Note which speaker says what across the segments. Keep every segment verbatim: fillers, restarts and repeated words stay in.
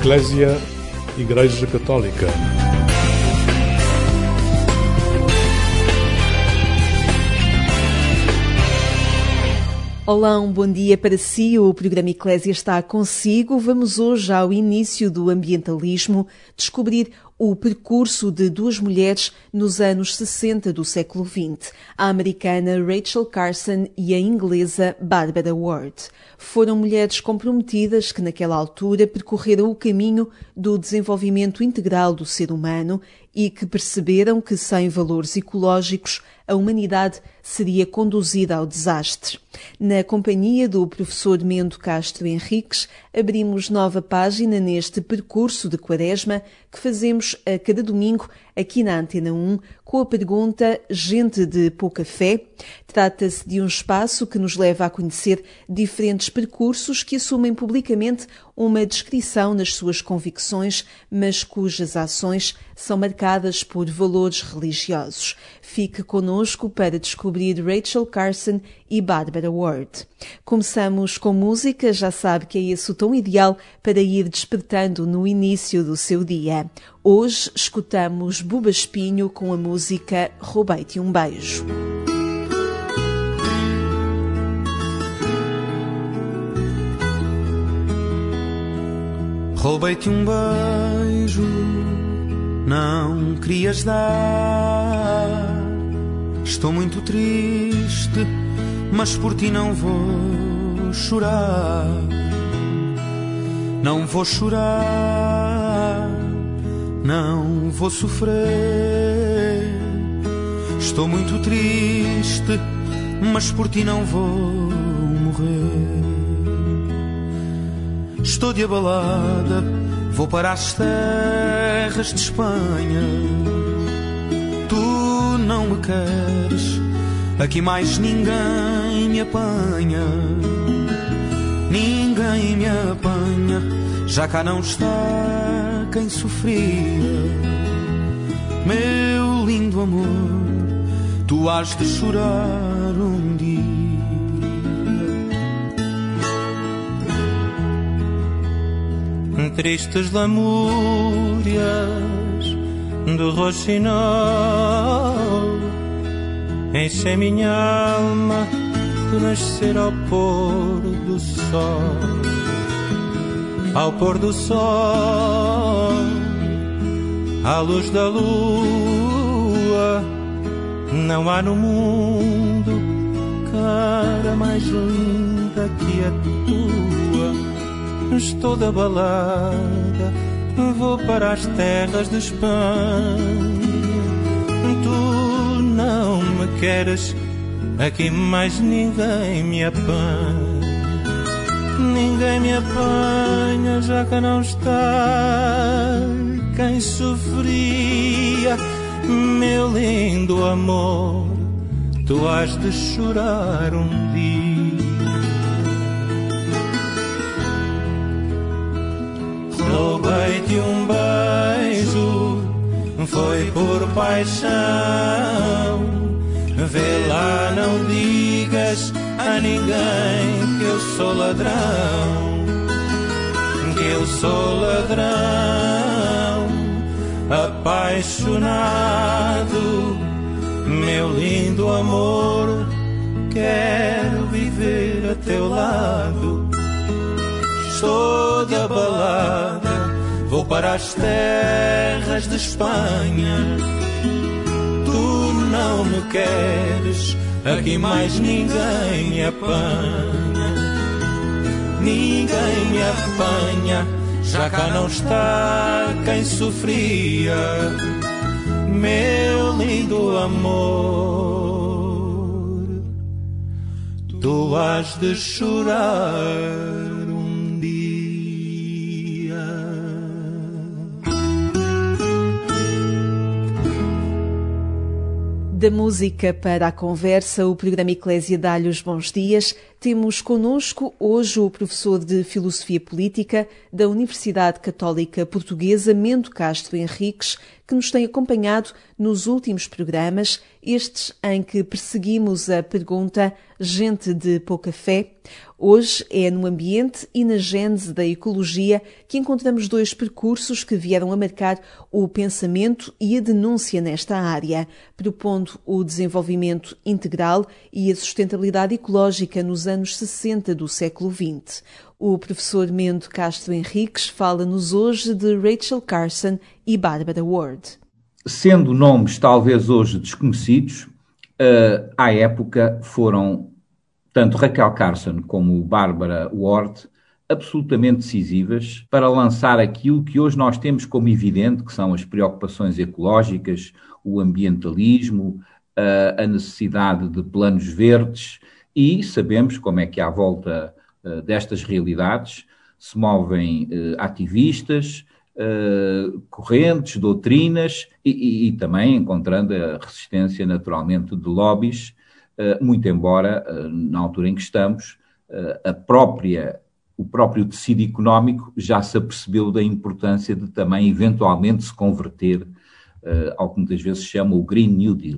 Speaker 1: Eclésia, Igreja Católica.
Speaker 2: Olá, um bom dia para si. O programa Eclésia está consigo. Vamos hoje ao início do ambientalismo descobrir o percurso de duas mulheres nos anos sessenta do século vinte, a americana Rachel Carson e a inglesa Barbara Ward. Foram mulheres comprometidas que naquela altura percorreram o caminho do desenvolvimento integral do ser humano e que perceberam que sem valores ecológicos a humanidade seria conduzida ao desastre. Na companhia do professor Mendo Castro Henriques, abrimos nova página neste percurso de Quaresma que fazemos a cada domingo aqui na Antena um com a pergunta Gente de Pouca Fé. Trata-se de um espaço que nos leva a conhecer diferentes percursos que assumem publicamente uma descrição nas suas convicções, mas cujas ações são marcadas por valores religiosos. Fique connosco para descobrir Rachel Carson e Barbara Ward. Começamos com música, já sabe que é esse o tom ideal para ir despertando no início do seu dia. Hoje escutamos Buba Espinho com a música Roubei-te um Beijo.
Speaker 3: Roubei-te um beijo, não querias dar. Estou muito triste, mas por ti não vou chorar. Não vou chorar, não vou sofrer. Estou muito triste, mas por ti não vou morrer. Estou de abalada, vou para as terras de Espanha. Tu não me queres, aqui mais ninguém me apanha. Ninguém me apanha, já cá não está quem sofria. Meu lindo amor, tu hás de chorar um dia. Tristes lamúrias do roxinol enchem minha alma de nascer ao pôr do sol. Ao pôr do sol, à luz da lua, não há no mundo cara mais linda que a tua. Estou da balada, vou para as terras de Espanha. Tu não me queres, aqui mais ninguém me apanha. Ninguém me apanha, já que não está quem sofria. Meu lindo amor, tu hás de chorar um dia. Roubei-te um beijo, foi por paixão. Vê lá, não digas a ninguém que eu sou ladrão. Que eu sou ladrão, apaixonado. Meu lindo amor, quero viver a teu lado. Estou de balada, vou para as terras de Espanha. Tu não me queres, aqui mais ninguém me apanha. Ninguém me apanha, já cá não está quem sofria. Meu lindo amor, tu hás de chorar.
Speaker 2: Da música para a conversa, o programa Eclésia dá-lhe os bons dias. Temos connosco hoje o professor de Filosofia Política da Universidade Católica Portuguesa, Mendo Castro Henriques, que nos tem acompanhado nos últimos programas, estes em que perseguimos a pergunta gente de pouca fé. Hoje é no ambiente e na gênese da ecologia que encontramos dois percursos que vieram a marcar o pensamento e a denúncia nesta área, propondo o desenvolvimento integral e a sustentabilidade ecológica nos anos sessenta do século vinte. O professor Mendo Castro Henriques fala-nos hoje de Rachel Carson e Barbara Ward.
Speaker 4: Sendo nomes talvez hoje desconhecidos, uh, à época foram tanto Rachel Carson como Barbara Ward absolutamente decisivas para lançar aquilo que hoje nós temos como evidente, que são as preocupações ecológicas, o ambientalismo, uh, a necessidade de planos verdes, e sabemos como é que à volta uh, destas realidades se movem uh, ativistas, Uh, correntes, doutrinas e, e, e também encontrando a resistência naturalmente de lobbies, uh, muito embora uh, na altura em que estamos uh, a própria, o próprio tecido económico já se apercebeu da importância de também eventualmente se converter uh, ao que muitas vezes se chama o Green New Deal.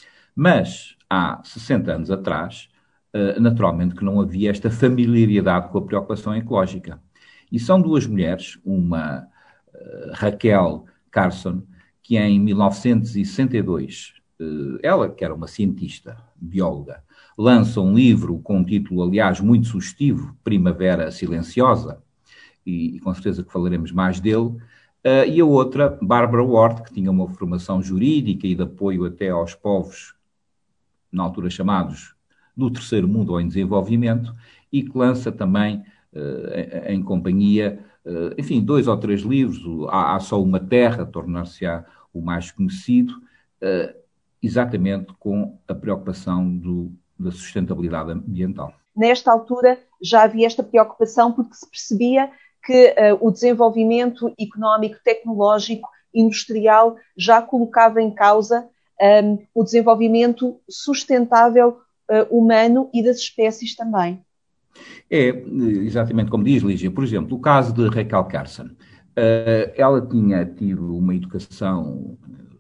Speaker 4: Mas há sessenta anos atrás, uh, naturalmente que não havia esta familiaridade com a preocupação ecológica. E são duas mulheres, uma Rachel Carson, que em mil novecentos e sessenta e dois, ela, que era uma cientista, bióloga, lança um livro com um título, aliás, muito sugestivo, Primavera Silenciosa, e, e com certeza que falaremos mais dele, e a outra, Barbara Ward, que tinha uma formação jurídica e de apoio até aos povos, na altura chamados do Terceiro Mundo ou em Desenvolvimento, e que lança também, em companhia, Uh, enfim, dois ou três livros, há, há só uma terra, tornar-se-á o mais conhecido, uh, exatamente com a preocupação do, da sustentabilidade ambiental.
Speaker 2: Nesta altura já havia esta preocupação porque se percebia que uh, o desenvolvimento económico, tecnológico, industrial já colocava em causa um, o desenvolvimento sustentável uh, humano e das espécies também.
Speaker 4: É exatamente como diz Lígia. Por exemplo, o caso de Rachel Carson. Uh, ela tinha tido uma educação,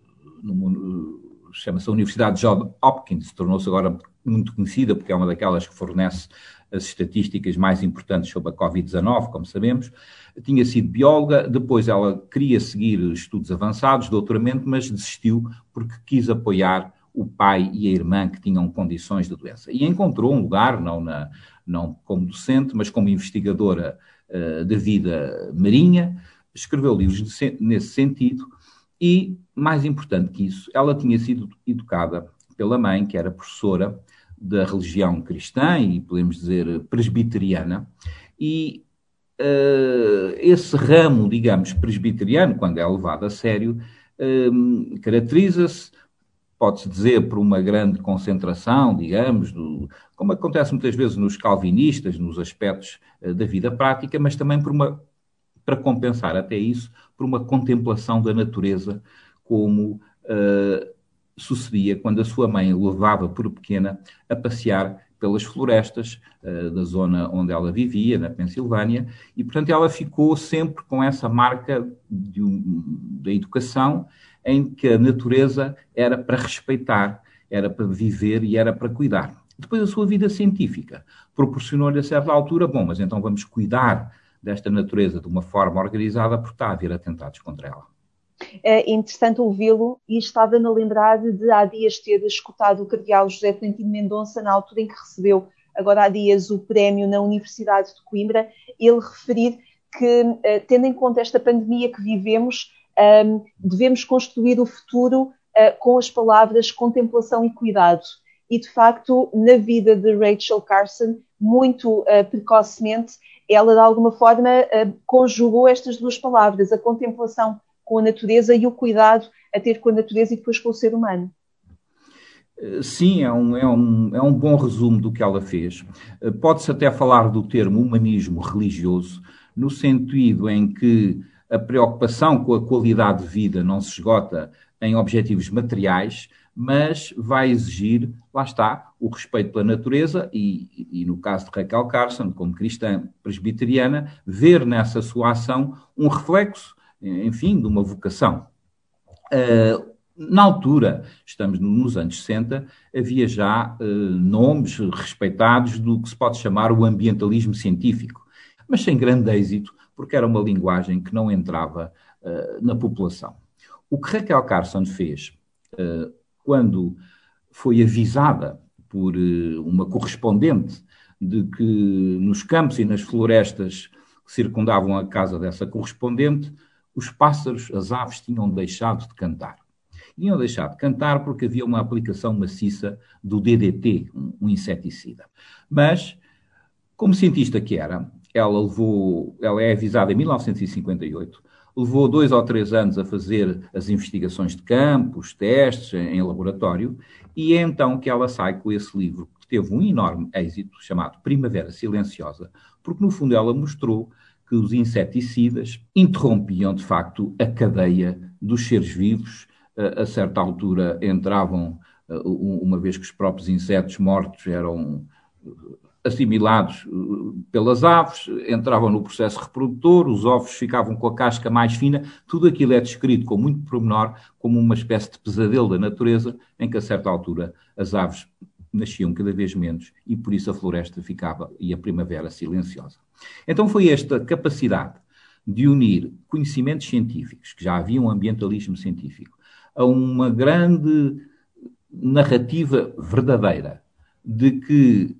Speaker 4: no, chama-se a Universidade Johns Hopkins, tornou-se agora muito conhecida porque é uma daquelas que fornece as estatísticas mais importantes sobre a covid dezanove, como sabemos. Tinha sido bióloga, depois ela queria seguir estudos avançados, doutoramento, mas desistiu porque quis apoiar o pai e a irmã que tinham condições de doença. E encontrou um lugar, não, na, não como docente, mas como investigadora uh, da vida marinha, escreveu livros de, nesse sentido e, mais importante que isso, ela tinha sido educada pela mãe, que era professora da religião cristã e, podemos dizer, presbiteriana, e uh, esse ramo, digamos, presbiteriano, quando é levado a sério, uh, caracteriza-se, pode-se dizer, por uma grande concentração, digamos, do, como acontece muitas vezes nos calvinistas, nos aspectos uh, da vida prática, mas também por uma, para compensar até isso, por uma contemplação da natureza, como uh, sucedia quando a sua mãe o levava por pequena a passear pelas florestas uh, da zona onde ela vivia, na Pensilvânia, e, portanto, ela ficou sempre com essa marca de um, da educação, em que a natureza era para respeitar, era para viver e era para cuidar. Depois a sua vida científica proporcionou-lhe a certa altura, bom, mas então vamos cuidar desta natureza de uma forma organizada porque está a haver atentados contra ela.
Speaker 2: É interessante ouvi-lo e estava-me a lembrar de há dias ter escutado o cardeal José Tolentino Mendonça na altura em que recebeu, agora há dias, o prémio na Universidade de Coimbra, ele referir que, tendo em conta esta pandemia que vivemos, Um, devemos construir o futuro uh, com as palavras contemplação e cuidado. E, de facto, na vida de Rachel Carson, muito uh, precocemente, ela, de alguma forma, uh, conjugou estas duas palavras, a contemplação com a natureza e o cuidado a ter com a natureza e depois com o ser humano.
Speaker 4: Sim, é um, é, um, é um bom resumo do que ela fez. Pode-se até falar do termo humanismo religioso, no sentido em que a preocupação com a qualidade de vida não se esgota em objetivos materiais, mas vai exigir, lá está, o respeito pela natureza e, e no caso de Rachel Carson, como cristã presbiteriana, ver nessa sua ação um reflexo, enfim, de uma vocação. Uh, na altura, estamos nos anos sessenta, havia já uh, nomes respeitados do que se pode chamar o ambientalismo científico, mas sem grande êxito, porque era uma linguagem que não entrava uh, na população. O que Raquel Carson fez, uh, quando foi avisada por uh, uma correspondente de que nos campos e nas florestas que circundavam a casa dessa correspondente, os pássaros, as aves, tinham deixado de cantar. Tinham deixado de cantar porque havia uma aplicação maciça do D D T, um inseticida. Mas, como cientista que era, ela levou, ela é avisada em mil novecentos e cinquenta e oito, levou dois ou três anos a fazer as investigações de campo, os testes em, em laboratório, e é então que ela sai com esse livro, que teve um enorme êxito, chamado Primavera Silenciosa, porque no fundo ela mostrou que os inseticidas interrompiam, de facto, a cadeia dos seres vivos. A certa altura entravam, uma vez que os próprios insetos mortos eram assimilados pelas aves, entravam no processo reprodutor, os ovos ficavam com a casca mais fina, tudo aquilo é descrito com muito pormenor como uma espécie de pesadelo da natureza, em que a certa altura as aves nasciam cada vez menos e por isso a floresta ficava e a primavera silenciosa. Então foi esta capacidade de unir conhecimentos científicos, que já havia um ambientalismo científico, a uma grande narrativa verdadeira de que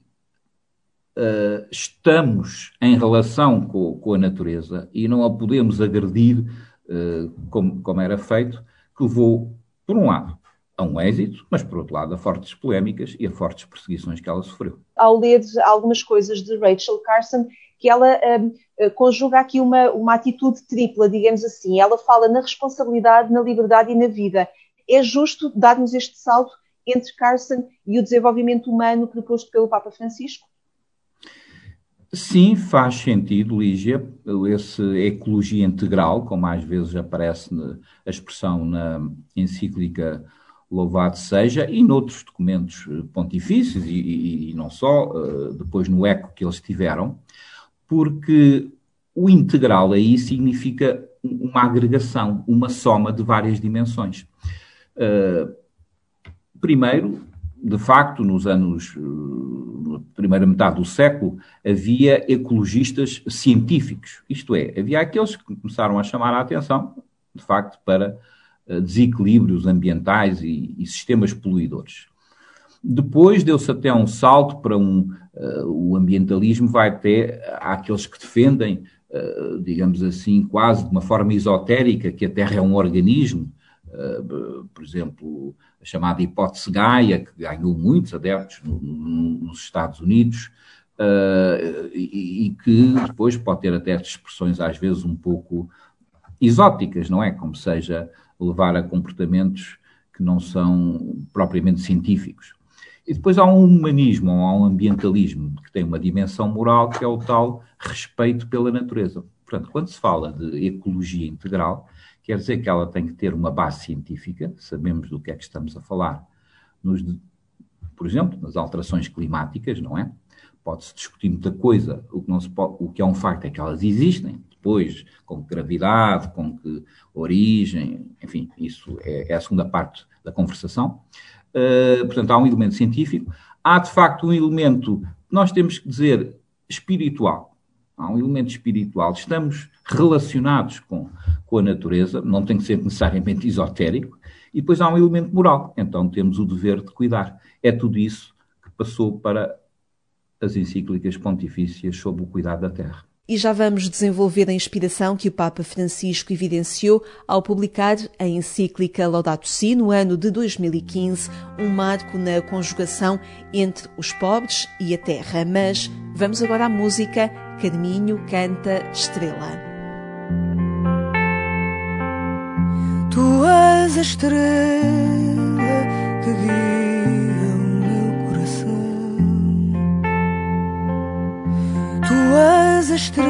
Speaker 4: uh, estamos em relação com, com a natureza e não a podemos agredir uh, como, como era feito, que levou, por um lado, a um êxito, mas, por outro lado, a fortes polémicas e a fortes perseguições que ela sofreu.
Speaker 2: Ao ler algumas coisas de Rachel Carson, que ela um, conjuga aqui uma, uma atitude tripla, digamos assim. Ela fala na responsabilidade, na liberdade e na vida. É justo darmos este salto entre Carson e o desenvolvimento humano proposto pelo Papa Francisco?
Speaker 4: Sim, faz sentido, Lígia, essa ecologia integral, como às vezes aparece a expressão na encíclica Louvado Seja, e noutros documentos pontifícios, e, e, e não só, depois no eco que eles tiveram, porque o integral aí significa uma agregação, uma soma de várias dimensões. Uh, primeiro, de facto, nos anos, na primeira metade do século, havia ecologistas científicos, isto é, havia aqueles que começaram a chamar a atenção, de facto, para uh, desequilíbrios ambientais e, e sistemas poluidores. Depois deu-se até um salto para um... Uh, o ambientalismo vai até àqueles que defendem, uh, digamos assim, quase de uma forma esotérica, que a Terra é um organismo, uh, por exemplo, a chamada hipótese Gaia, que ganhou muitos adeptos no, no, nos Estados Unidos, uh, e, e que depois pode ter até expressões às vezes um pouco exóticas, não é? Como seja levar a comportamentos que não são propriamente científicos. E depois há um humanismo, há um ambientalismo que tem uma dimensão moral, que é o tal respeito pela natureza. Portanto, quando se fala de ecologia integral, quer dizer que ela tem que ter uma base científica, sabemos do que é que estamos a falar, nos, por exemplo, nas alterações climáticas, não é? Pode-se discutir muita coisa, o que, não se pode, o que é um facto é que elas existem, depois, com que gravidade, com que origem, enfim, isso é, é a segunda parte da conversação. Uh, portanto, há um elemento científico, há de facto um elemento, nós temos que dizer, espiritual. Há um elemento espiritual, estamos relacionados com, com a natureza, não tem que ser necessariamente esotérico, e depois há um elemento moral, então temos o dever de cuidar. É tudo isso que passou para as encíclicas pontifícias sobre o cuidado da terra.
Speaker 2: E já vamos desenvolver a inspiração que o Papa Francisco evidenciou ao publicar a encíclica Laudato Si no ano de dois mil e quinze, um marco na conjugação entre os pobres e a terra. Mas vamos agora à música. Carminho canta Estrela.
Speaker 5: Tu és a estrela que guia o meu coração. Tu és a estrela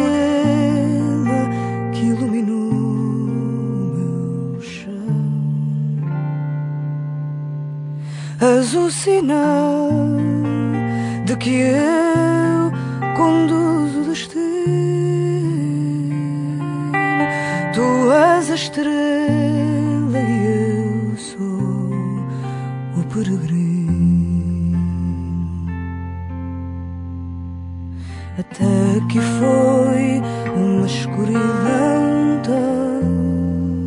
Speaker 5: que iluminou meu chão. És o sinal de que eu conduzo o destino. Tu és a estrela e eu peregrino, até que foi uma escuridão tão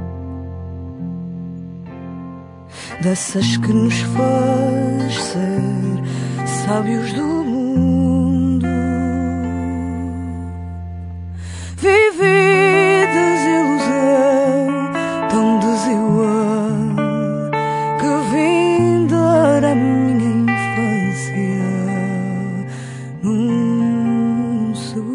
Speaker 5: dessas que nos faz ser sábios do mundo. Vivi desilusão tão desigual que vim dar a minha infância num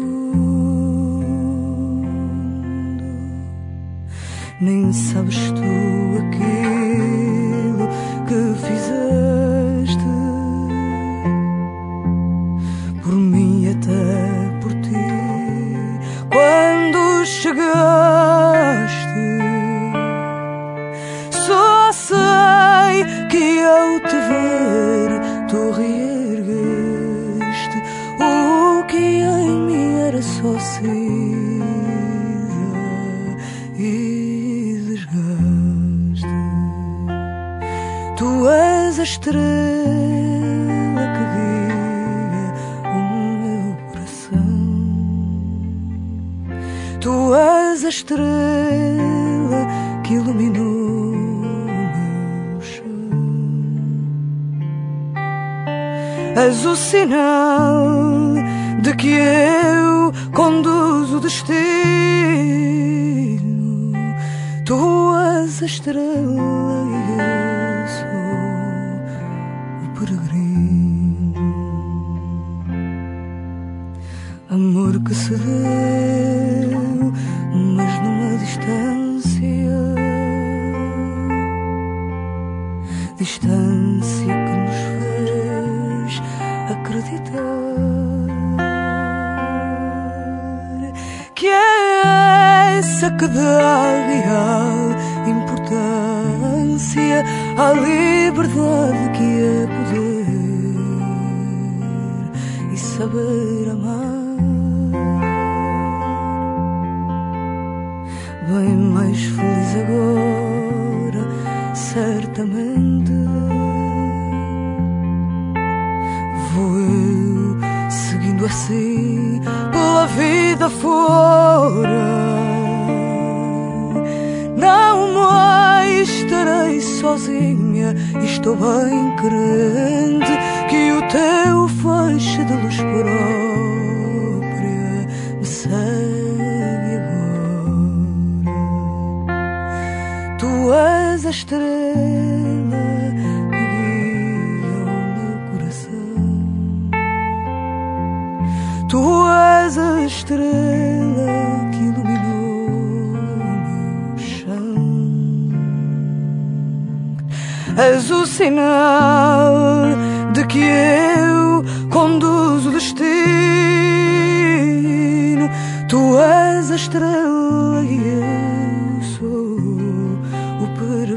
Speaker 5: segundo. Nem sabes tu aquilo que fizeste por mim, até por ti, quando chegaste. Só sei que ao te ver tu reergueste o que em mim era só cinza e desgaste. Tu és a estrela que guia o meu coração. Tu és a estrela que iluminou o meu chão. És o sinal de que eu conduzo o destino. Tu és a estrela e eu sou o peregrino. Amor que se deu, mas numa distância, distância que nos fez acreditar que é essa que dá real importância à liberdade, que é poder e saber amar. Bem mais feliz agora, certamente, vou eu seguindo assim pela vida fora. Não mais estarei sozinha e estou bem crente que o teu feixe de luz própria me segue agora. Tu és a estrela que guia o meu coração. Tu és a estrela que iluminou o meu chão. És o sinal de que eu conduzo o destino. Tu és a estrela e eu sou o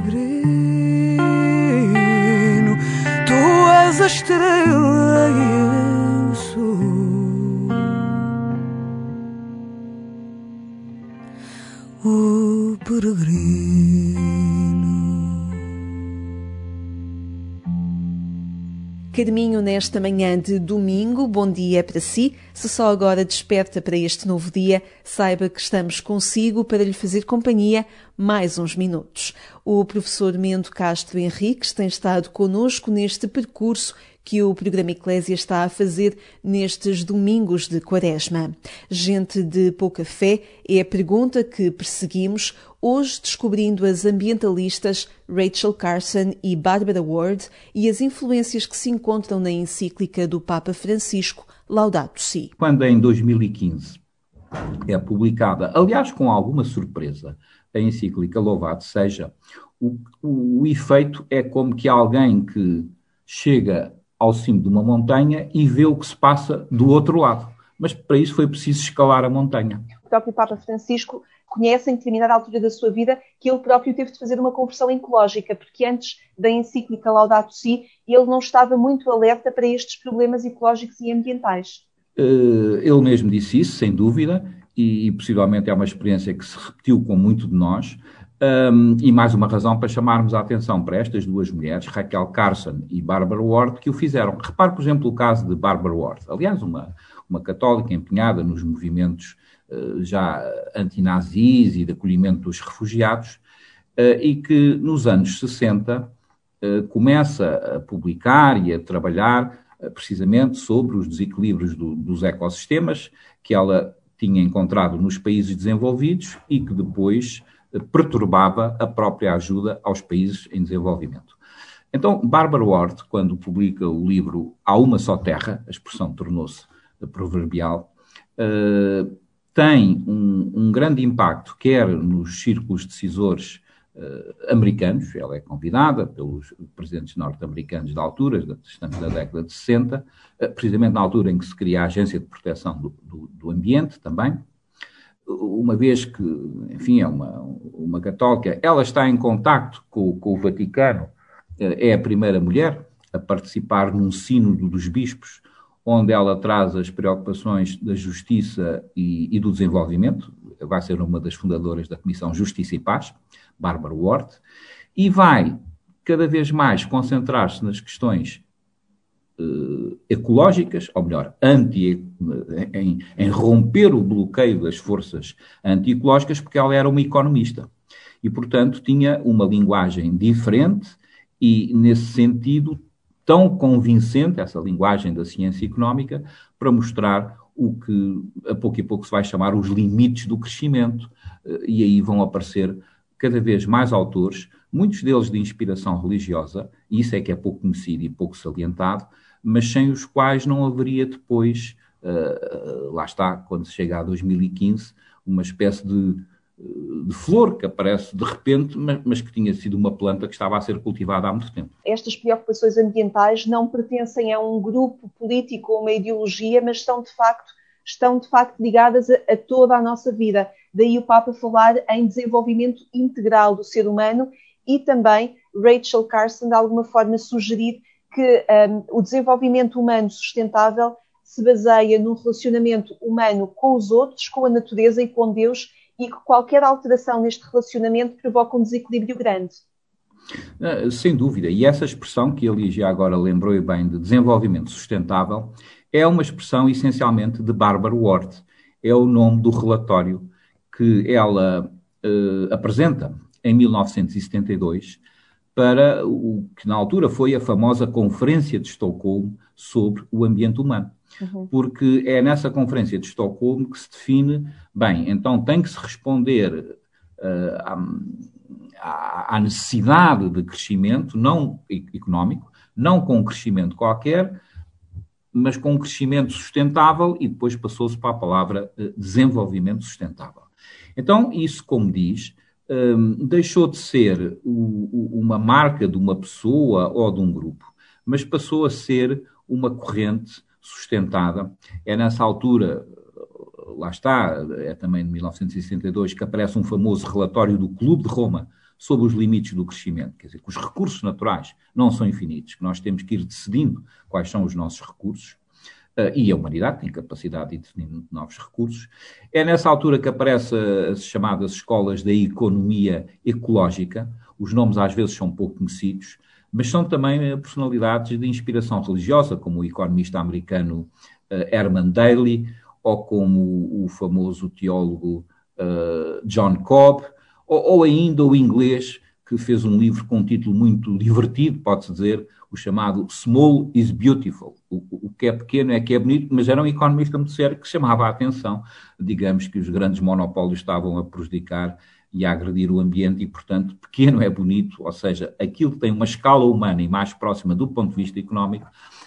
Speaker 5: peregrino. Tu és a estrela e eu sou o peregrino.
Speaker 2: Carminho, nesta manhã de domingo, bom dia para si. Se só agora desperta para este novo dia, saiba que estamos consigo para lhe fazer companhia mais uns minutos. O professor Mendo Castro Henriques tem estado connosco neste percurso que o programa Eclésia está a fazer nestes domingos de Quaresma. Gente de pouca fé é a pergunta que perseguimos, hoje descobrindo as ambientalistas Rachel Carson e Barbara Ward e as influências que se encontram na encíclica do Papa Francisco, Laudato Si.
Speaker 4: Quando em dois mil e quinze é publicada, aliás com alguma surpresa, a encíclica Louvado Seja, o, o, o efeito é como que alguém que chega ao cimo de uma montanha e vê o que se passa do outro lado. Mas para isso foi preciso escalar a montanha.
Speaker 6: O próprio Papa Francisco conhece em determinada altura da sua vida que ele próprio teve de fazer uma conversão ecológica, porque antes da encíclica Laudato Si, ele não estava muito alerta para estes problemas ecológicos e ambientais.
Speaker 4: Ele mesmo disse isso, sem dúvida, e possivelmente é uma experiência que se repetiu com muito de nós. Um, e mais uma razão para chamarmos a atenção para estas duas mulheres, Raquel Carson e Barbara Ward, que o fizeram. Repare, por exemplo, o caso de Barbara Ward, aliás, uma, uma católica empenhada nos movimentos uh, já antinazis e de acolhimento dos refugiados, uh, e que nos anos sessenta uh, começa a publicar e a trabalhar uh, precisamente sobre os desequilíbrios do, dos ecossistemas que ela tinha encontrado nos países desenvolvidos e que depois perturbava a própria ajuda aos países em desenvolvimento. Então, Barbara Ward, quando publica o livro Há Uma Só Terra, a expressão tornou-se proverbial, uh, tem um, um grande impacto, quer nos círculos decisores uh, americanos, ela é convidada pelos presidentes norte-americanos da altura, estamos na década de sessenta, uh, precisamente na altura em que se cria a Agência de Proteção do, do, do Ambiente também, uma vez que, enfim, é uma, uma católica, ela está em contacto com, com o Vaticano, é a primeira mulher a participar num sínodo dos bispos, onde ela traz as preocupações da justiça e, e do desenvolvimento, vai ser uma das fundadoras da Comissão Justiça e Paz, Barbara Ward, e vai cada vez mais concentrar-se nas questões Uh, ecológicas, ou melhor, anti, em, em romper o bloqueio das forças anti-ecológicas, porque ela era uma economista. E, portanto, tinha uma linguagem diferente e, nesse sentido, tão convincente, essa linguagem da ciência económica, para mostrar o que, a pouco e pouco, se vai chamar os limites do crescimento. Uh, e aí vão aparecer cada vez mais autores, muitos deles de inspiração religiosa, e isso é que é pouco conhecido e pouco salientado, mas sem os quais não haveria depois, uh, lá está, quando se chega a dois mil e quinze, uma espécie de, de flor que aparece de repente, mas, mas que tinha sido uma planta que estava a ser cultivada há muito tempo.
Speaker 6: Estas preocupações ambientais não pertencem a um grupo político ou uma ideologia, mas estão de facto, estão de facto ligadas a, a toda a nossa vida. Daí o Papa falar em desenvolvimento integral do ser humano e também Rachel Carson, de alguma forma, sugerir que um, o desenvolvimento humano sustentável se baseia num relacionamento humano com os outros, com a natureza e com Deus, e que qualquer alteração neste relacionamento provoca um desequilíbrio grande.
Speaker 4: Uh, sem dúvida. E essa expressão que a Lígia agora lembrou bem de desenvolvimento sustentável é uma expressão essencialmente de Barbara Ward. É o nome do relatório que ela uh, apresenta em mil novecentos e setenta e dois para o que na altura foi a famosa Conferência de Estocolmo sobre o ambiente humano. Uhum. Porque é nessa Conferência de Estocolmo que se define, bem, então tem que se responder uh, à, à necessidade de crescimento não económico, não com um crescimento qualquer, mas com um crescimento sustentável, e depois passou-se para a palavra uh, desenvolvimento sustentável. Então, isso, como diz, um, deixou de ser o, o, uma marca de uma pessoa ou de um grupo, mas passou a ser uma corrente sustentada. É nessa altura, lá está, é também de mil novecentos e sessenta e dois, que aparece um famoso relatório do Clube de Roma sobre os limites do crescimento, quer dizer, que os recursos naturais não são infinitos, que nós temos que ir decidindo quais são os nossos recursos, uh, e a humanidade tem capacidade de definir novos recursos. É nessa altura que aparecem as chamadas escolas da economia ecológica. Os nomes às vezes são pouco conhecidos, mas são também personalidades de inspiração religiosa, como o economista americano uh, Herman Daly, ou como o famoso teólogo uh, John Cobb, ou, ou ainda o inglês, que fez um livro com um título muito divertido, pode-se dizer, o chamado Small is Beautiful. O, o que é pequeno é que é bonito, mas era um economista muito sério que chamava a atenção, digamos, que os grandes monopólios estavam a prejudicar e a agredir o ambiente, e, portanto, pequeno é bonito, ou seja, aquilo que tem uma escala humana e mais próxima do ponto de vista económico,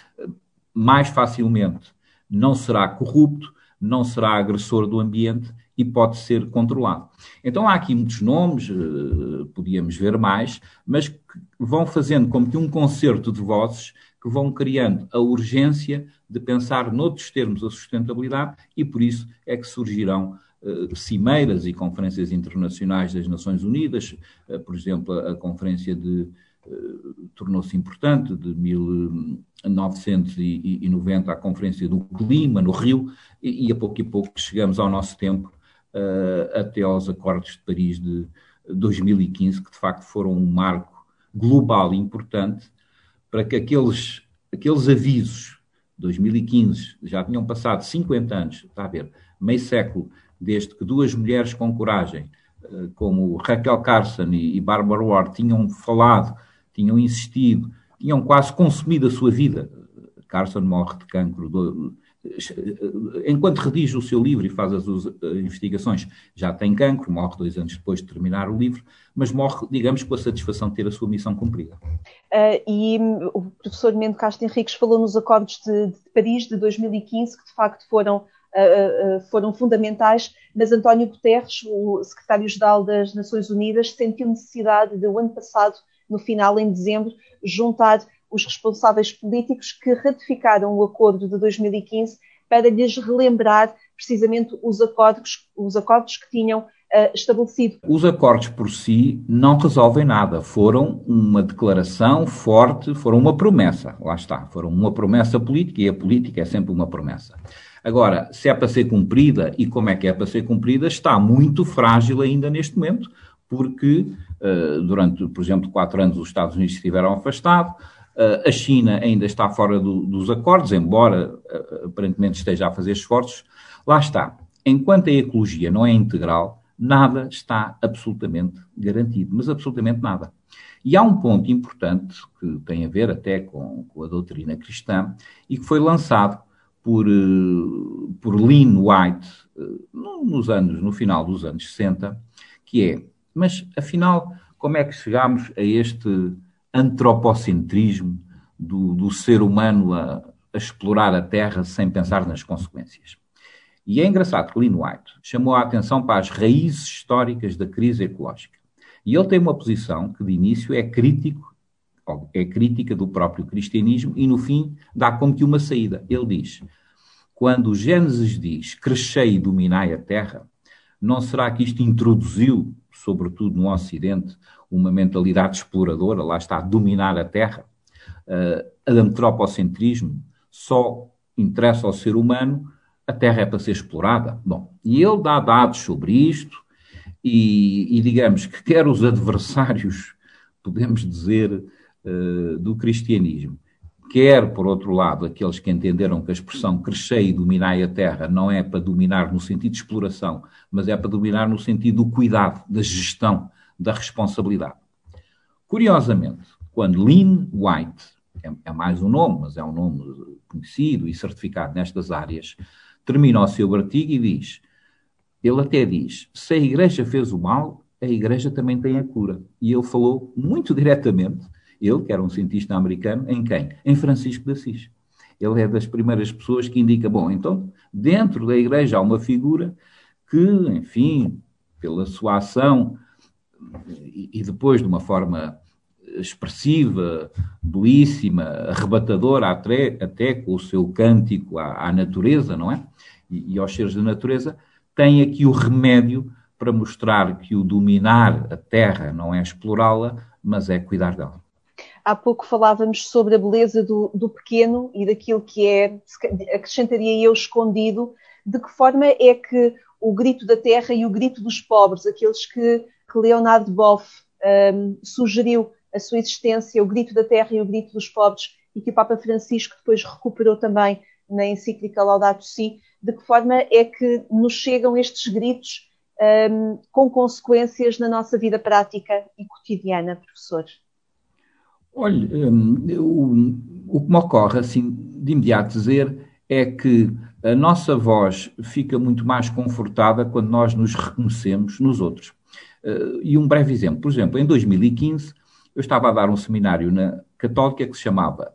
Speaker 4: mais facilmente não será corrupto, não será agressor do ambiente e pode ser controlado. Então há aqui muitos nomes, podíamos ver mais, mas que vão fazendo como que um concerto de vozes que vão criando a urgência de pensar noutros termos a sustentabilidade, e por isso é que surgirão uh, cimeiras e conferências internacionais das Nações Unidas, uh, por exemplo, a, a conferência de Uh, tornou-se importante, de mil novecentos e noventa, a Conferência do Clima, no Rio, e, e a pouco e pouco chegamos ao nosso tempo, uh, até aos Acordos de Paris de, dois mil e quinze, que de facto foram um marco global importante para que aqueles, aqueles avisos de dois mil e quinze, já tinham passado cinquenta anos, está a ver, meio século, desde que duas mulheres com coragem, como Rachel Carson e Barbara Ward, tinham falado, tinham insistido, tinham quase consumido a sua vida. Carson morre de cancro. Do, enquanto redige o seu livro e faz as, as investigações, já tem cancro, morre dois anos depois de terminar o livro, mas morre, digamos, com a satisfação de ter a sua missão cumprida.
Speaker 6: Uh, e o professor Mendo Castro Henriques falou nos acordos de, de Paris de dois mil e quinze, que de facto foram, uh, uh, foram fundamentais, mas António Guterres, o secretário-geral das Nações Unidas, sentiu necessidade de, o ano passado, no final, em dezembro, juntar os responsáveis políticos que ratificaram o acordo de dois mil e quinze para lhes relembrar precisamente os acordos, os acordos que tinham uh, estabelecido.
Speaker 4: Os acordos por si não resolvem nada, foram uma declaração forte, foram uma promessa, lá está, foram uma promessa política e a política é sempre uma promessa. Agora, se é para ser cumprida e como é que é para ser cumprida, está muito frágil ainda neste momento, porque uh, durante, por exemplo, quatro anos os Estados Unidos estiveram afastados. Uh, a China ainda está fora do, dos acordos, embora uh, aparentemente esteja a fazer esforços. Lá está. Enquanto a ecologia não é integral, nada está absolutamente garantido, mas absolutamente nada. E há um ponto importante que tem a ver até com, com a doutrina cristã e que foi lançado por, uh, por Lynn White uh, nos anos, no final dos anos sessenta, que é, mas afinal, como é que chegámos a este antropocentrismo do, do ser humano a, a explorar a Terra sem pensar nas consequências? E é engraçado que Lynn White chamou a atenção para as raízes históricas da crise ecológica. E ele tem uma posição que de início é crítico, é crítica do próprio cristianismo e no fim dá como que uma saída. Ele diz, quando o Gênesis diz crescei e dominai a Terra, não será que isto introduziu, sobretudo no Ocidente, uma mentalidade exploradora, lá está, dominar a Terra? Uh, antropocentrismo só interessa ao ser humano, a Terra é para ser explorada. Bom, e ele dá dados sobre isto e, e digamos que quer os adversários, podemos dizer, uh, do cristianismo, quer, por outro lado, aqueles que entenderam que a expressão crescei e dominai a Terra não é para dominar no sentido de exploração, mas é para dominar no sentido do cuidado, da gestão, da responsabilidade. Curiosamente, quando Lynn White, é, é mais um nome, mas é um nome conhecido e certificado nestas áreas, termina o seu artigo e diz, ele até diz, se a Igreja fez o mal, a Igreja também tem a cura. E ele falou muito diretamente, ele, que era um cientista americano, em quem? Em Francisco de Assis. Ele é das primeiras pessoas que indica, bom, então, dentro da Igreja há uma figura que, enfim, pela sua ação e, e depois de uma forma expressiva, belíssima, arrebatadora, até, até com o seu cântico à, à natureza, não é? E, e aos seres da natureza, tem aqui o remédio para mostrar que o dominar a terra não é explorá-la, mas é cuidar dela.
Speaker 6: Há pouco falávamos sobre a beleza do, do pequeno e daquilo que é, acrescentaria eu, escondido. De que forma é que o grito da terra e o grito dos pobres, aqueles que, que Leonardo Boff um, sugeriu a sua existência, o grito da terra e o grito dos pobres, e que o Papa Francisco depois recuperou também na encíclica Laudato Si, de que forma é que nos chegam estes gritos um, com consequências na nossa vida prática e cotidiana, professor?
Speaker 4: Olha, um, o, o que me ocorre, assim, de imediato dizer, é que a nossa voz fica muito mais confortada quando nós nos reconhecemos nos outros. Uh, e um breve exemplo, por exemplo, em dois mil e quinze, eu estava a dar um seminário na Católica que se chamava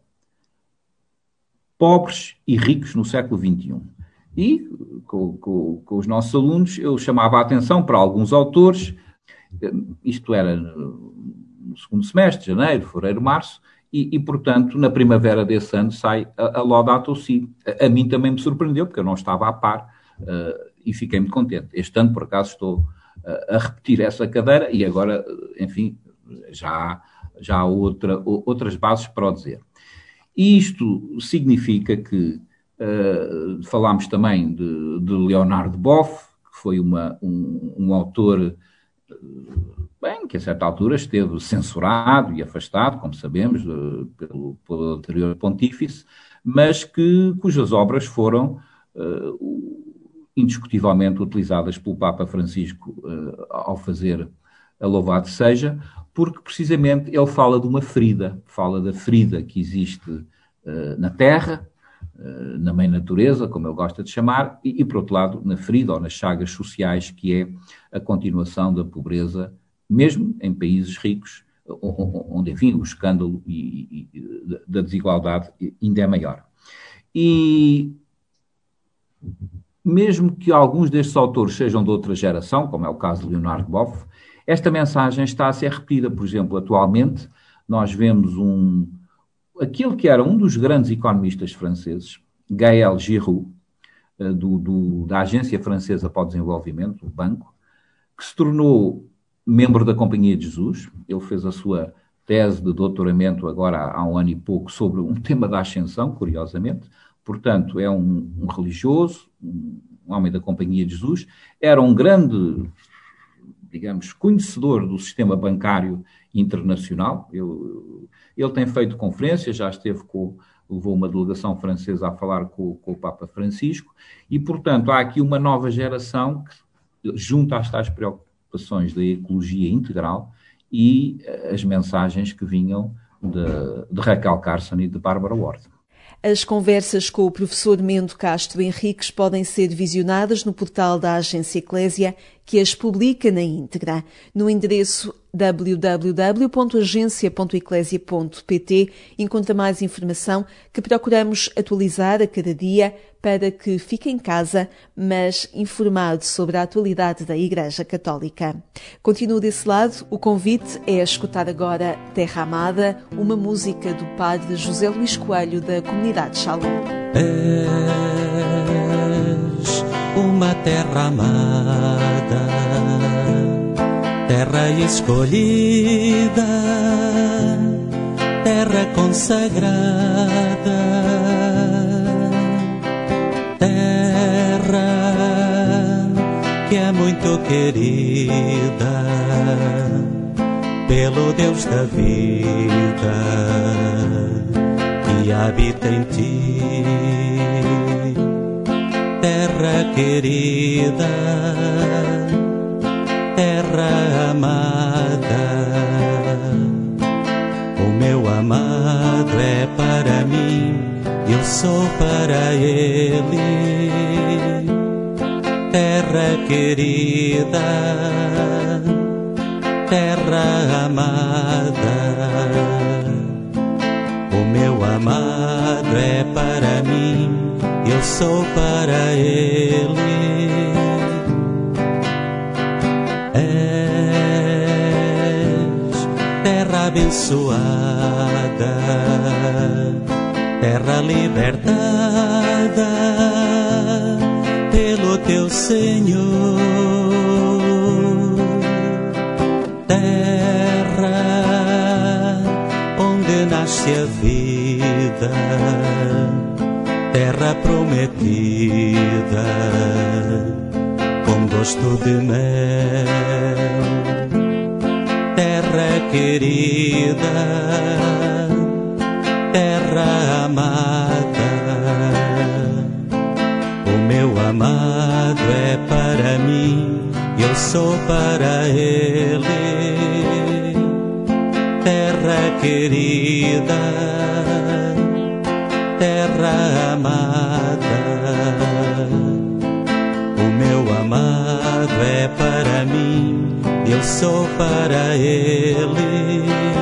Speaker 4: Pobres e Ricos no século vinte e um. E, com, com, com os nossos alunos, eu chamava a atenção para alguns autores, isto era no segundo semestre, janeiro, fevereiro, março, e, e, portanto, na primavera desse ano sai a, a Laudato Si. A, a mim também me surpreendeu, porque eu não estava a par, uh, e fiquei muito contente. Este ano, por acaso, estou uh, a repetir essa cadeira, e agora, enfim, já, já há outra, outras bases para o dizer. E isto significa que Uh, falámos também de, de Leonardo Boff, que foi uma, um, um autor bem, que a certa altura esteve censurado e afastado, como sabemos, pelo, pelo anterior pontífice, mas que, cujas obras foram uh, indiscutivelmente utilizadas pelo Papa Francisco uh, ao fazer a Louvado Seja, porque precisamente ele fala de uma ferida, fala da ferida que existe uh, na Terra, uh, na mãe natureza, como ele gosta de chamar, e, e, por outro lado, na ferida ou nas chagas sociais, que é a continuação da pobreza, mesmo em países ricos, onde, enfim, o escândalo e, e, da desigualdade ainda é maior. E mesmo que alguns destes autores sejam de outra geração, como é o caso de Leonardo Boff, esta mensagem está a ser repetida. Por exemplo, atualmente, nós vemos um, aquele que era um dos grandes economistas franceses, Gaël Giroux, do, do, da Agência Francesa para o Desenvolvimento, o banco, que se tornou membro da Companhia de Jesus. Ele fez a sua tese de doutoramento agora há um ano e pouco sobre um tema da ascensão, curiosamente. Portanto, é um, um religioso, um homem da Companhia de Jesus, era um grande, digamos, conhecedor do sistema bancário internacional. Ele, ele tem feito conferências, já esteve com, levou uma delegação francesa a falar com, com o Papa Francisco, e, portanto, há aqui uma nova geração que, junto às tais preocupações da ecologia integral e as mensagens que vinham de, de Raquel Carson e de Bárbara Ward.
Speaker 2: As conversas com o professor Mendo Castro Henriques podem ser visionadas no portal da Agência Eclésia, que as publica na íntegra. No endereço w w w ponto agência ponto eclésia ponto p t encontra mais informação que procuramos atualizar a cada dia para que fique em casa, mas informado sobre a atualidade da Igreja Católica. Continua desse lado, o convite é a escutar agora Terra Amada, uma música do padre José Luís Coelho da comunidade Shalom.
Speaker 3: És uma terra amada, terra escolhida, terra consagrada, terra que é muito querida pelo Deus da vida que habita em ti. Terra querida, terra amada, o meu amado é para mim, eu sou para ele. Terra querida, terra amada, o meu amado é para mim, eu sou para ele. És terra abençoada, terra libertada pelo teu Senhor. Terra onde nasce a vida, terra prometida, com gosto de mel. Terra querida, terra amada, o meu amado é para mim, eu sou para ele. Terra querida, terra amada, o meu amado é para mim, eu sou para ele.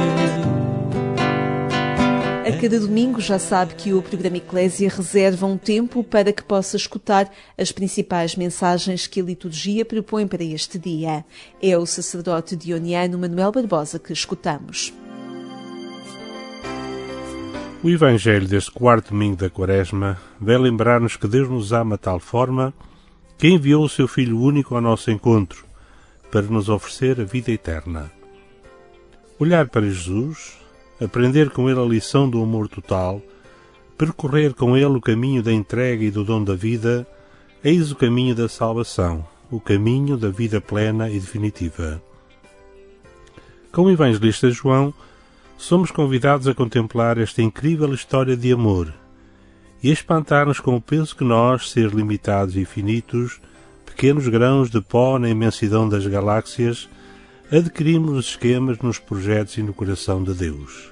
Speaker 2: A cada domingo já sabe que o programa Eclésia reserva um tempo para que possa escutar as principais mensagens que a liturgia propõe para este dia. É o sacerdote dioniano Manuel Barbosa que escutamos.
Speaker 1: O Evangelho deste quarto domingo da Quaresma vai lembrar-nos que Deus nos ama de tal forma que enviou o seu Filho único ao nosso encontro para nos oferecer a vida eterna. Olhar para Jesus, aprender com ele a lição do amor total, percorrer com ele o caminho da entrega e do dom da vida, eis o caminho da salvação, o caminho da vida plena e definitiva. Com o evangelista João, somos convidados a contemplar esta incrível história de amor e a espantar-nos com o peso que nós, seres limitados e finitos, pequenos grãos de pó na imensidão das galáxias, adquirimos nos esquemas, nos projetos e no coração de Deus.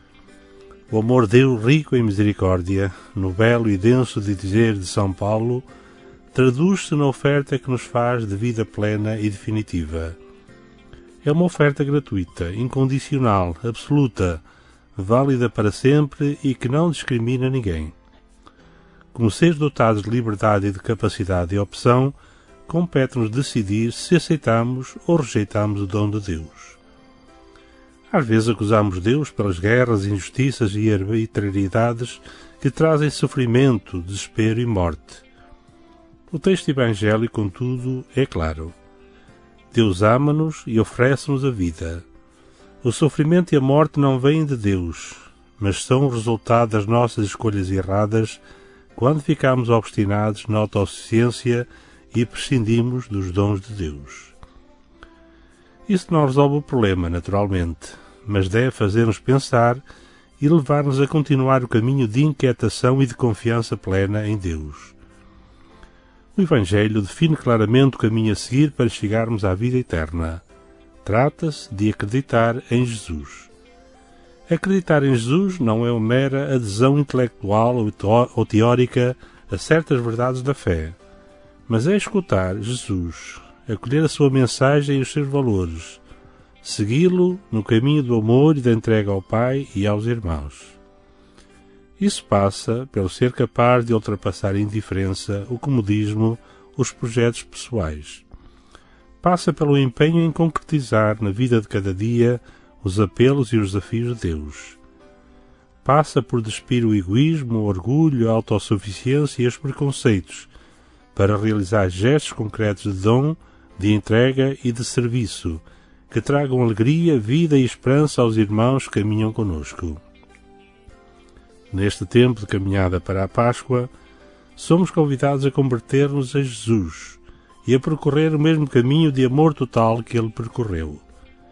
Speaker 1: O amor de Deus, rico em misericórdia, no belo e denso de dizer de São Paulo, traduz-se na oferta que nos faz de vida plena e definitiva. É uma oferta gratuita, incondicional, absoluta, válida para sempre e que não discrimina ninguém. Como seres dotados de liberdade e de capacidade de opção, compete-nos decidir se aceitamos ou rejeitamos o dom de Deus. Às vezes acusamos Deus pelas guerras, injustiças e arbitrariedades que trazem sofrimento, desespero e morte. O texto evangélico, contudo, é claro. Deus ama-nos e oferece-nos a vida. O sofrimento e a morte não vêm de Deus, mas são o resultado das nossas escolhas erradas quando ficamos obstinados na autossuficiência e prescindimos dos dons de Deus. Isso não resolve o problema, naturalmente, mas deve fazer-nos pensar e levar-nos a continuar o caminho de inquietação e de confiança plena em Deus. O Evangelho define claramente o caminho a seguir para chegarmos à vida eterna. Trata-se de acreditar em Jesus. Acreditar em Jesus não é uma mera adesão intelectual ou teórica a certas verdades da fé, mas é escutar Jesus, acolher a sua mensagem e os seus valores, segui-lo no caminho do amor e da entrega ao Pai e aos irmãos. Isso passa pelo ser capaz de ultrapassar a indiferença, o comodismo, os projetos pessoais. Passa pelo empenho em concretizar na vida de cada dia os apelos e os desafios de Deus. Passa por despir o egoísmo, o orgulho, a autossuficiência e os preconceitos, para realizar gestos concretos de dom, de entrega e de serviço, que tragam alegria, vida e esperança aos irmãos que caminham conosco. Neste tempo de caminhada para a Páscoa, somos convidados a converter-nos a Jesus e a percorrer o mesmo caminho de amor total que Ele percorreu.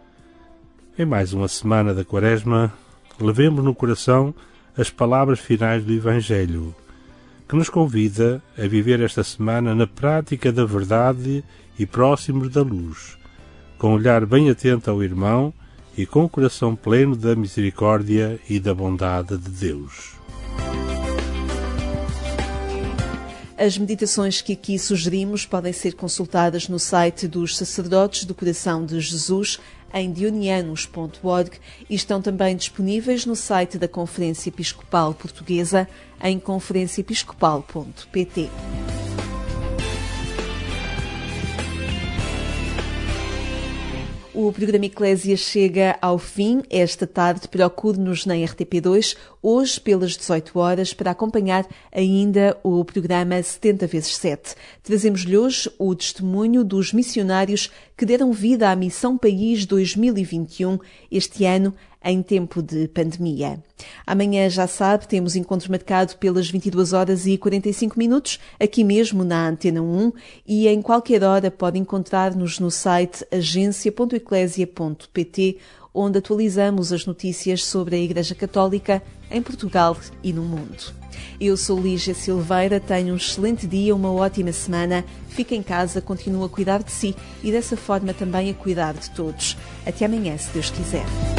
Speaker 1: Em mais uma semana da Quaresma, levemos no coração as palavras finais do Evangelho, que nos convida a viver esta semana na prática da verdade e próximos da luz, com um olhar bem atento ao irmão e com o coração pleno da misericórdia e da bondade de Deus.
Speaker 2: As meditações que aqui sugerimos podem ser consultadas no site dos Sacerdotes do Coração de Jesus, em dionianos ponto org, e estão também disponíveis no site da Conferência Episcopal Portuguesa, em conferência episcopal ponto pt. O programa Eclésia chega ao fim. Esta tarde procure-nos na R T P dois, hoje pelas dezoito horas, para acompanhar ainda o programa setenta vezes sete. Trazemos-lhe hoje o testemunho dos missionários que deram vida à Missão País dois mil e vinte e um, este ano em tempo de pandemia. Amanhã, já sabe, temos encontro marcado pelas vinte e duas horas e quarenta e cinco minutos, aqui mesmo na Antena um, e em qualquer hora pode encontrar-nos no site agência ponto eclésia ponto pt, onde atualizamos as notícias sobre a Igreja Católica em Portugal e no mundo. Eu sou Lígia Silveira, tenho um excelente dia, uma ótima semana, fica em casa, continua a cuidar de si e dessa forma também a cuidar de todos. Até amanhã, se Deus quiser.